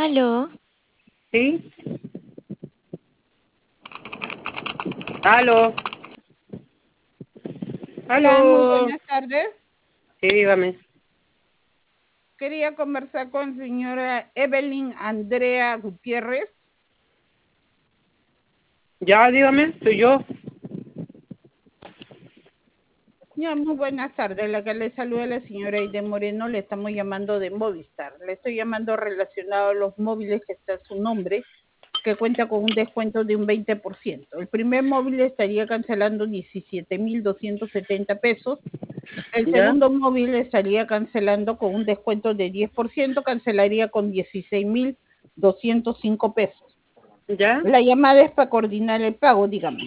Aló, ¿Sí? ¿Aló? Hola, muy ¿Aló? buenas tardes. Sí, dígame. Quería conversar con señora Evelyn Andrea Gutiérrez. Ya, dígame, soy yo. Ya, muy buenas tardes. La que le saluda la señora Aide Moreno, le estamos llamando de Movistar. Le estoy llamando relacionado a los móviles que está su nombre, que cuenta con un descuento de un 20%. El primer móvil estaría cancelando 17.270 pesos. El ¿Ya? segundo móvil estaría cancelando con un descuento de 10%, cancelaría con 16.205 pesos. ¿Ya? La llamada es para coordinar el pago, dígame.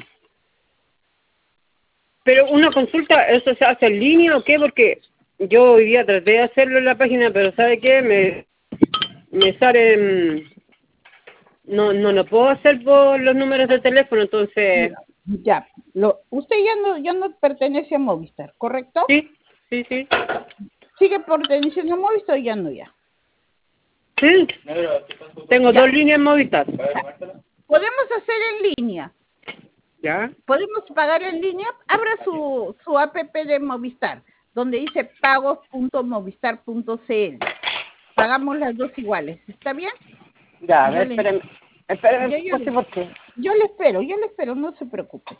Pero una consulta, ¿eso se hace en línea o qué? Porque yo hoy día traté de hacerlo en la página, pero ¿sabe qué? Me sale... no lo puedo hacer por los números de teléfono, entonces... Ya, usted ya no pertenece a Movistar, ¿correcto? Sí, sí, sí. ¿Sigue perteneciendo a Movistar o ya no ya? Sí, tengo Ya. dos líneas en Movistar. Podemos hacer en línea. ¿Ya? Podemos pagar en línea. Abra su app de Movistar, donde dice pagos.movistar.cl. Pagamos las dos iguales. ¿Está bien? Ya, a Yo ver, le, espérame. Espérame, yo, yo, ¿por qué? yo le espero, no se preocupe.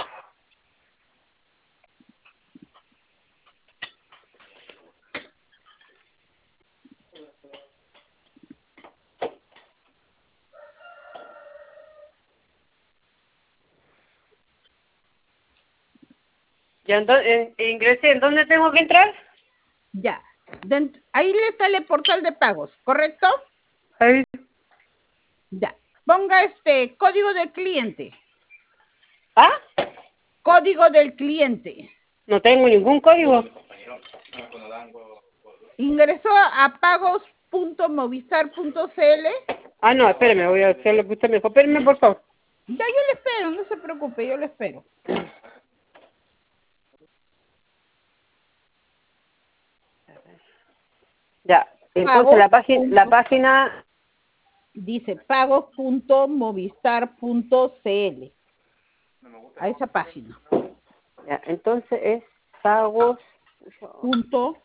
Ya, entonces, ingresé, ¿en dónde tengo que entrar? Ya. Ahí le sale portal de pagos, ¿correcto? Ahí. Ya. Ponga código del cliente. ¿Ah? Código del cliente. No tengo ningún código. Ingresó a pagos.movistar.cl. Ah, no, espérame, voy a hacer lo que usted me dijo. Espérame, por favor. Ya, yo le espero, no se preocupe, yo le espero. Ya, entonces Pagos. la página, Dice pagos.movistar.cl. A esa página. ya, entonces es pagos, Punto.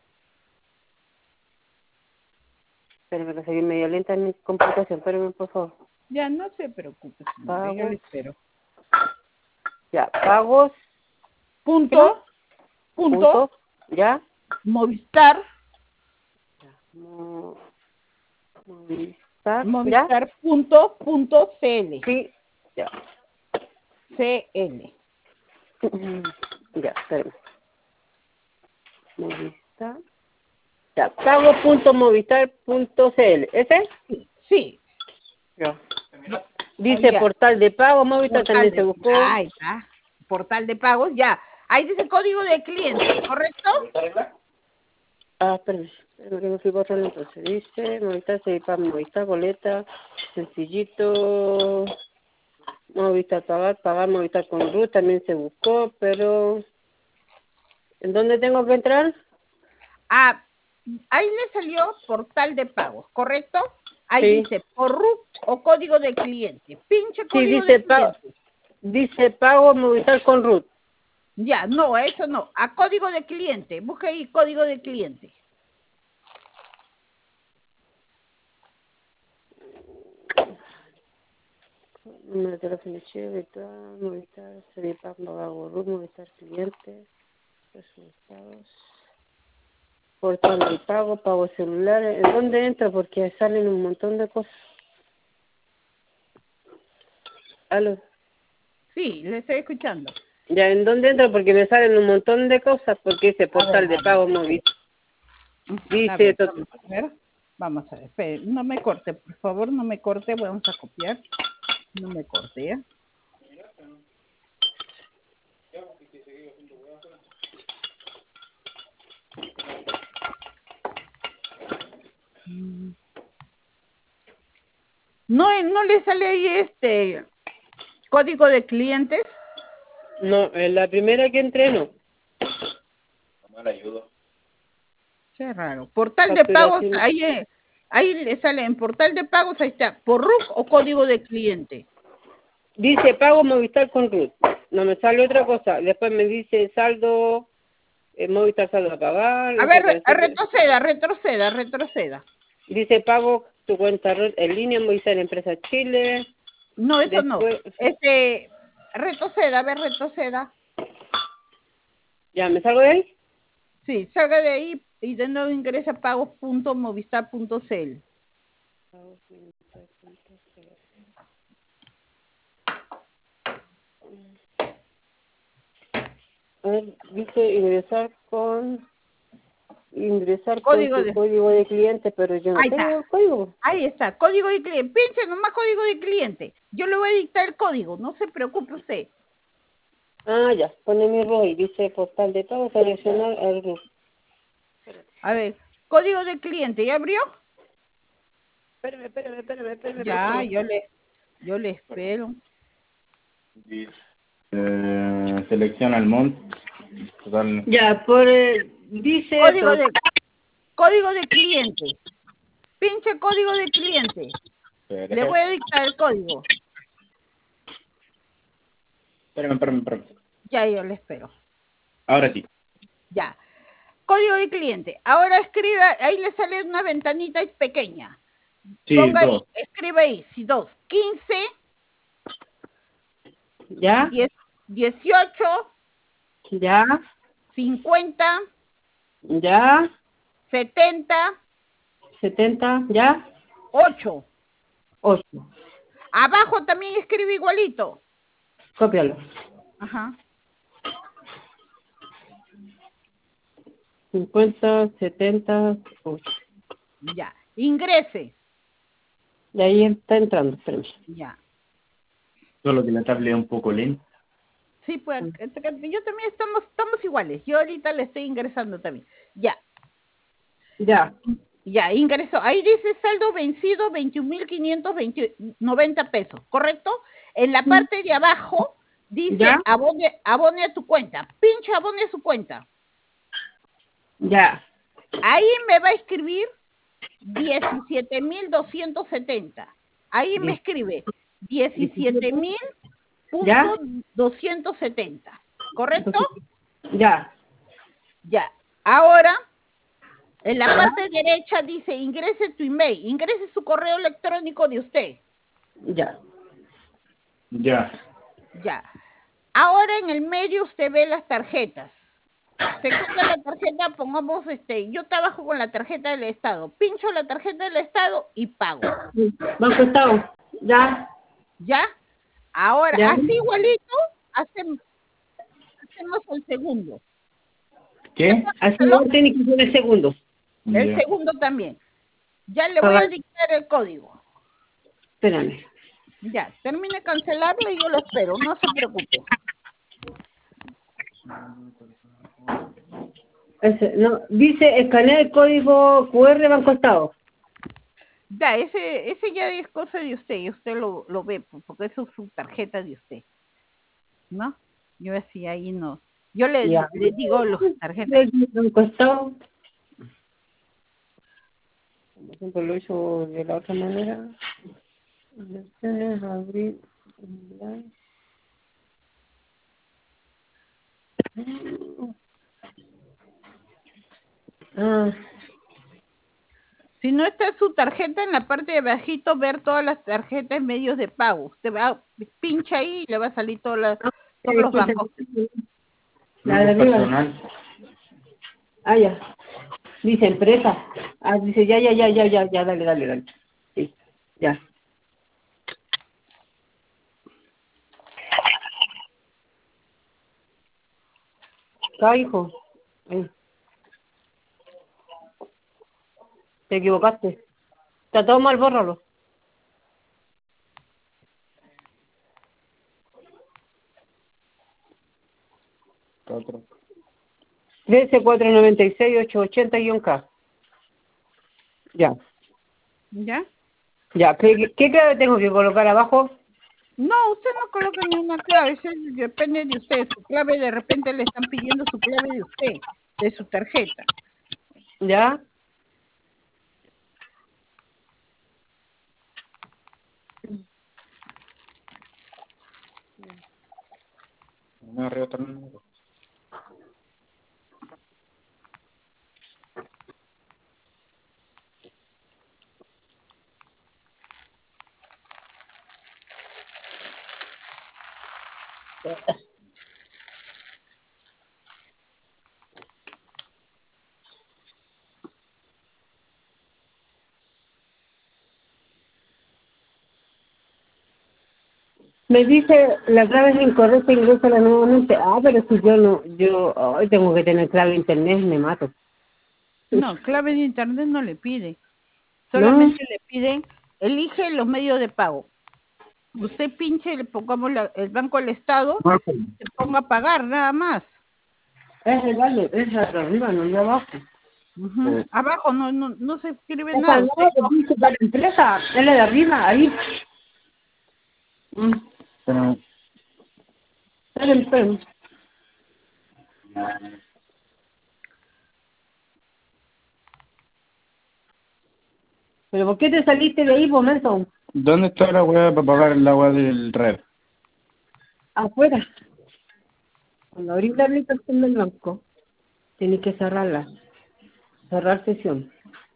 espérame que seguir medio lenta en mi computación, espérame, por favor. Ya, no se preocupe, señora, yo le Pagos, espero. ya, pagos, ¿qué más? Punto. Punto. Punto, ya, Movistar. Mo- Movistar, ya, Movistar.cl. sí, ya, CL. ya, espérame. Movistar, ya, pago.movistar.cl, ¿ese? Sí. Ya. Ahí Dice ya. portal de pago, Movistar Portal también se de, buscó. ahí está. Portal de pagos, ya. Ahí dice código de cliente, ¿correcto? Ah, espérame, espérame que me fui borrando entonces. Dice, Movistar, Cedipap, Movistar, boleta, sencillito, Movistar pagar, Movistar con RUT también se buscó, pero ¿en dónde tengo que entrar? Ah, ahí le salió portal de pagos, ¿correcto? Ahí Sí, dice por RUT o código de cliente. Pinche sí, código de cliente. dice pago Movistar con RUT. Ya, no, a eso no. A código de cliente. Busca ahí código de cliente. Número de teléfono de Chile, virtual, Movistar, Cedipap, pago RUT, Movistar cliente, resultados. Portal de pago, pago celular. ¿En dónde entra? Porque salen un montón de cosas. Aló. Sí, le estoy escuchando. Ya, ¿en dónde entro? Porque me salen un montón de cosas, porque dice A ver, portal de pago móvil. a Dice, ver, vamos a ver. Vamos a ver. Espere, no me corte, por favor, no me corte. Vamos a copiar. No me corte, ¿ya? No le sale ahí código de clientes. no, en la primera que entré no. Qué raro. Portal de pagos, Facturación. ahí Ahí le sale en portal de pagos, ahí está, por RUC o código de cliente. Dice pago Movistar con RUT. No me sale otra cosa. Después me dice saldo, Movistar saldo a pagar. A No sé ver, qué decir. retroceda. Dice pago tu cuenta RUT en línea Movistar Empresa Chile. No, eso Después, no. Retroceda. ¿ya me salgo de ahí? Sí, salga de ahí y de nuevo ingresa a pagos.movistar.cl. A ver, dice ingresar con Código tu de... código de cliente, pero yo no Ahí tengo está. el código. Ahí está, código de cliente. Pinche nomás código de cliente. Yo le voy a dictar el código, no se preocupe usted. Ah, ya, pone mi ROI, dice portal de pago, seleccionar el grupo. A ver, código de cliente, ¿ya abrió? Espérame. Ya, yo le espero. Selecciona el monto. Total. Ya, dice Código de cliente. Pinche código de cliente. Le voy a dictar el código. Espérame. Ya, yo le espero. Ahora sí. Ya. Código de cliente. Ahora escriba, ahí le sale una ventanita pequeña. Sí, Ponga ahí, 2. escriba ahí, sí, 2. 15, ¿ya? 18, ¿Ya? 50, ¿Ya? 70, 70, ¿ya? 8. 8. Abajo también escribe igualito. Cópialo. Ajá. 50, 70, 8. Ya. Ingrese. Y ahí está entrando, espérame. Ya. Solo que la tablet es un poco lenta. Sí, pues yo también estamos iguales. Yo ahorita le estoy ingresando también. Ya. Ya. Ya, ingresó. Ahí dice saldo vencido 21.590 pesos, ¿correcto? En la parte de abajo dice ¿Ya? abone a tu cuenta. Pincha abone a su cuenta. Ya. Ahí me va a escribir 17.270. Ahí me escribe 17.270. ¿Correcto? Ya. Ya. Ahora, en la parte derecha dice ingrese tu email, ingrese su correo electrónico de usted. Ya. Ya. Ya. Ahora en el medio usted ve las tarjetas. Se cuenta la tarjeta, pongamos yo trabajo con la tarjeta del Estado. Pincho la tarjeta del Estado y pago. Banco Estado. Ya. ¿Ya? Ahora, Ya. así igualito, hacemos el segundo. ¿Qué? Así no tiene que ser el segundo. El Ya. segundo también. Ya le voy a dictar el código. Espérame. Ya, termine de cancelarle y yo lo espero, no se preocupe. No, dice escanea el código QR Banco Estado. Ya, ese ya es cosa de usted, y usted lo ve, porque eso es su tarjeta de usted. ¿No? Yo así ahí no. Yo le digo los tarjetas. Banco Estado. Por ejemplo, lo hizo de la otra manera. Elecciones, abrir. Ah, Si no está su tarjeta en la parte de abajito, ver todas las tarjetas medios de pago. Usted va, pincha ahí y le va a salir todos los bancos. la de Grupo arriba. personal. Ah, ya. Dice empresa. Ah, dice ya, dale. Sí, ya. Acá, hijo. Ahí. Te equivocaste. Está todo mal, bórralo. Otro. 13-496-880-K. Ya. ¿Ya? Ya. ¿Qué clave tengo que colocar abajo? No, usted no coloca ni una clave, eso depende de usted. Su clave de repente le están pidiendo su clave de usted, de su tarjeta. Ya. arriba otro número. Me dice, la clave es incorrecta, ingrésala nuevamente. Ah, pero si yo hoy tengo que tener clave de internet, me mato. No, clave de internet no le pide. ¿No? Solamente le piden, elige los medios de pago. Usted pinche y le pongamos el Banco del Estado, se ponga a pagar nada más. Es el vale, es de arriba, no de abajo. Abajo no se escribe Esa nada. no, que dice para la empresa, es la de arriba, ahí. Pero, Esperen. ¿Pero por qué te saliste de ahí, momento? ¿dónde está la weá para pagar el agua del red? Afuera. Cuando abrís la aplicación del banco, tienes que cerrarla. Cerrar sesión.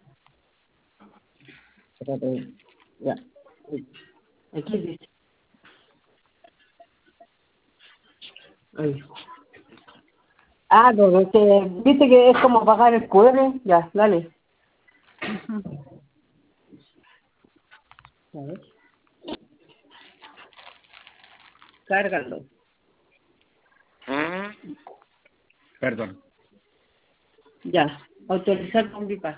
Espérate. Ya. Aquí dice. Ahí. Ah, no, viste que es como pagar el QR. Ya, dale. A ver. Cárgalo. Perdón. Ya. Autorizar con VIPA.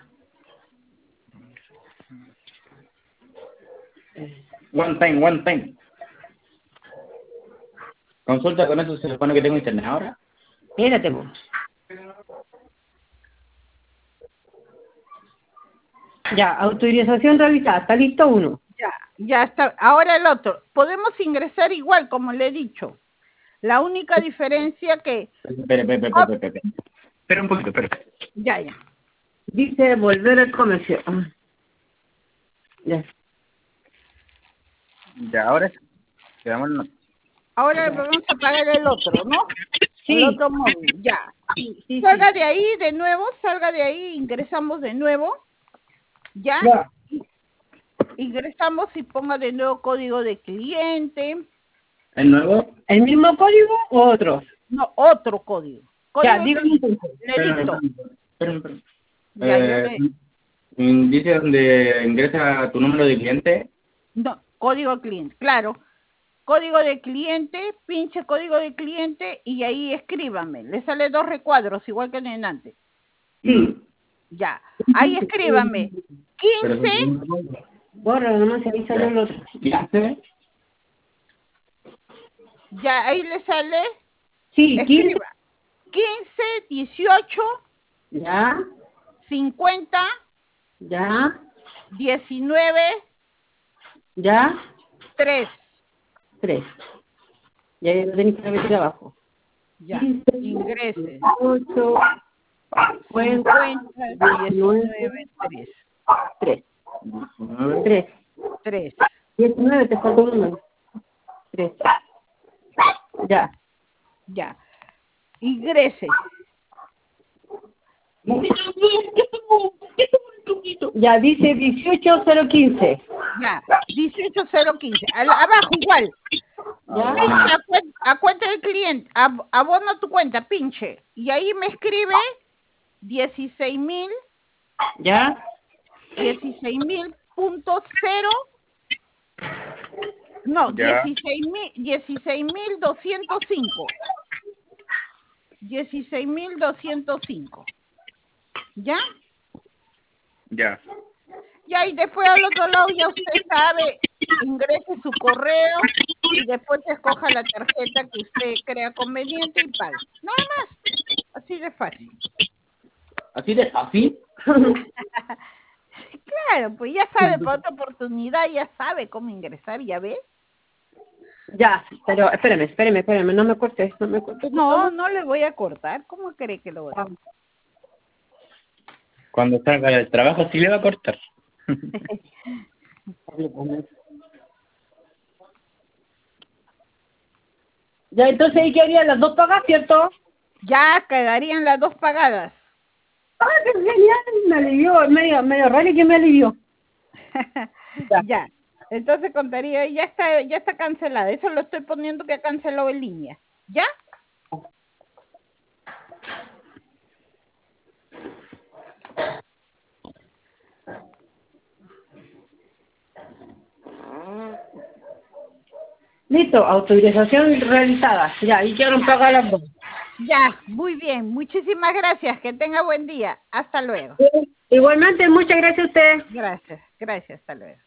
One time. Consulta con eso, se supone que tengo internet ahora. Espérate, vos. Ya, autorización realizada. ¿Está listo uno? Ya está. Ahora el otro. Podemos ingresar igual, como le he dicho. La única diferencia que... Espera un poquito, espera. Ya. Dice volver al comercio. Ah. Ya. Ya, ahora quedamos en... Ahora vamos a pagar el otro, ¿no? Sí. El otro móvil, ya. Sí. Salga de ahí de nuevo, ingresamos de nuevo. ¿Ya? Ingresamos y ponga de nuevo código de cliente. ¿El nuevo? ¿El mismo código o otro? No, otro código. Ya, dígame entonces. Espera. Ya, Dice donde ingresa tu número de cliente. No, código de cliente, claro. Código de cliente, pinche código de cliente y ahí escríbame. Le sale 2 recuadros, igual que en antes. Sí. Ya, ahí escríbame. 15. Borra, nomás se avisa el otro. 15. Ya, ahí le sale. Sí, 15. Escriba. 15, 18. Ya. 50. Ya. 19. Ya. 3. Y ahí lo tenéis que meter abajo. Ya, 15, ingrese. 8, 50, 19, 3. 3. 19, te faltó un número. 3. Ya. Ingrese. Ya, dice 18015. Ya, 18015. Abajo igual. Ya. A cuenta del cliente. Abona tu cuenta, pinche. Y ahí me escribe 16,000. Ya. 16,000.0. No, 16,205. 16,205. ¿Ya? Ya. Ya, y después al otro lado ya usted sabe, ingrese su correo y después escoja la tarjeta que usted crea conveniente y pague. Nada más. Así de fácil. ¿Así de fácil? Claro, pues ya sabe, para otra oportunidad ya sabe cómo ingresar, ¿ya ves? Ya, pero espéreme, no me cortes. No, no le voy a cortar. ¿Cómo cree que lo voy a cortar? Cuando salga del trabajo sí le va a cortar. Ya, entonces ahí quedarían las 2 pagas, ¿cierto? Ya quedarían las 2 pagadas. ¡Ah, qué genial! Me alivió, medio raro que me alivió. Ya. Entonces contaría, ya está cancelada. Eso lo estoy poniendo que ha cancelado en línea. ¿Ya? Listo, autorización realizada. Ya, y quiero pagar las 2. Ya, muy bien. Muchísimas gracias. Que tenga buen día. Hasta luego. Igualmente, muchas gracias a usted. Gracias, hasta luego.